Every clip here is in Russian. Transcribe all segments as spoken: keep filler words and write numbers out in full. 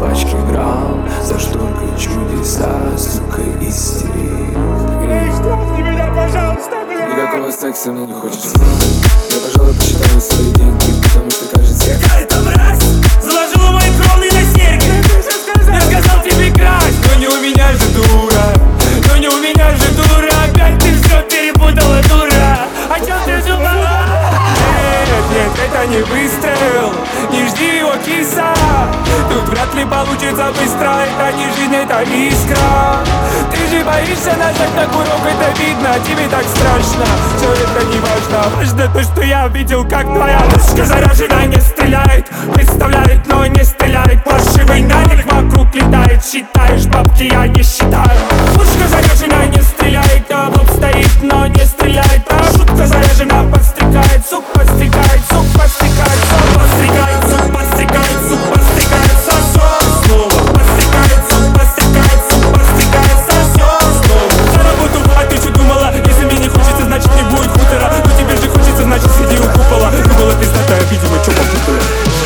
пачки грамм, за шторкой чудеса, сука, истерик. Ты меня, пожалуйста, блядь! Никакого секса мне не хочется. Я, пожалуй, посчитаю свои деньги, потому что кажется... Какая-то мразь заложила мои кровные на серьги. Я сказал тебе красть, но не у меня же дура. Но не у меня же дура. Опять ты все перепутала, дура. О чем ты думала? Нет, нет, это не выстрел. Не жди его, киса. Тут вряд ли получится быстро. Это не жизнь, это искра. Ты же боишься нажать на курок, это видно. Тебе так страшно, все это не важно. Важно то, что я видел, как твоя пушка заряжена. Не стреляет, представляет, но не стреляет. Паршивый налик вокруг летает. Считаешь бабки, я не считаю. Пушка заряжена, не стреляет. А лоб стоит, но не стреляет. А шутка заряжена, подстрекает. Сук подстрекает, сук подстрекает. Сук подстрекает, сук подстрекает, сук подстрекает. Сосет снова. Подстрекает, сук подстрекает, сук подстрекает. Сосет снова. За работу, а ты что думала? Если мне не хочется, значит не будет хутора. Но тебе же хочется, значит сиди у купола. Ну была пиздатая, видимо, чё попутала.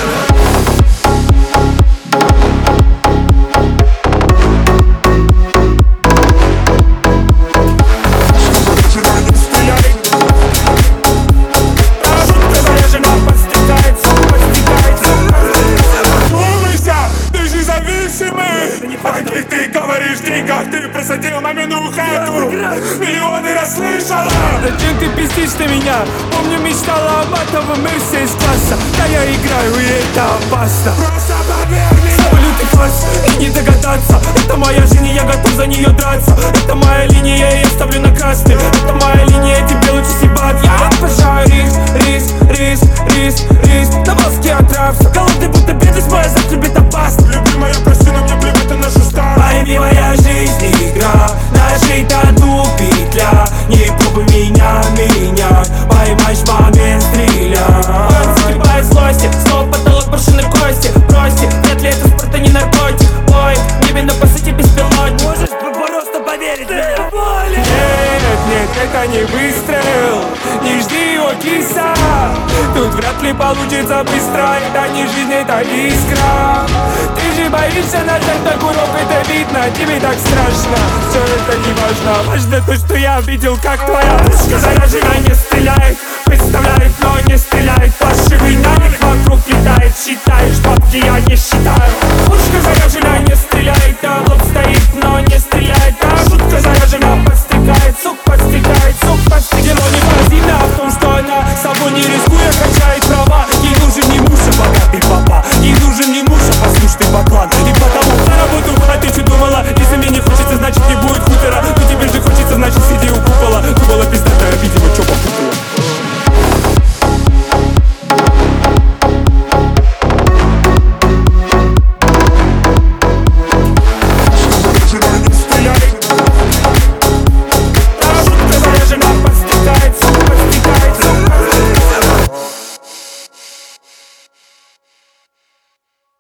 Ты говоришь в деньгах, ты просадил мамину хату. Миллионы расслышала. Зачем ты пиздишь на меня? Помню, мечтала об атовом Мерсе из класса. Да я играю, и это опасно. Просто поверь мне. Салют и класс, и не догадаться. Это моя жизнь, и я готов за нее драться. Это моя линия, я ставлю на красный. Это моя линия, тебе лучше съебаться. Я обожаю риск, риск, риск, риск, риск. На волоске отрався. Голодный, будто бедность моя, завтра любит опасно. Любимая, прости, но мне плевать на нашу старую. Пойми, моя жизнь игра, нажить тату петля. Не пробуй меня, меня, поймаешь момент, стреляй. Он загибает злости, снова потолок машины кости. Бросьте, вряд ли это спорт, а не наркотик. Ой, небе на посыте беспилотник. Можешь просто поверить мне? Нет, нет, это не выстрел. Не жди его, киса. Тут вряд ли получится быстро. Это не жизнь, это искра. Ты же боишься нажать на курок, это видно. Тебе так страшно, все это не важно. Важно то, что я видел, как твоя пушка заряжена, не стреляет. Представляет, но не стреляет. Паршивый налик вокруг летает. Считаешь бабки, я не считаю. Пушка заряжена, не стреляет. А лоб стоит, но не стреляет. А шутка заряжена, подстрекает. Сук подстрекает, сук подстрекает. Дело не в Азиме, а в том, что она собой не рискуя качает права.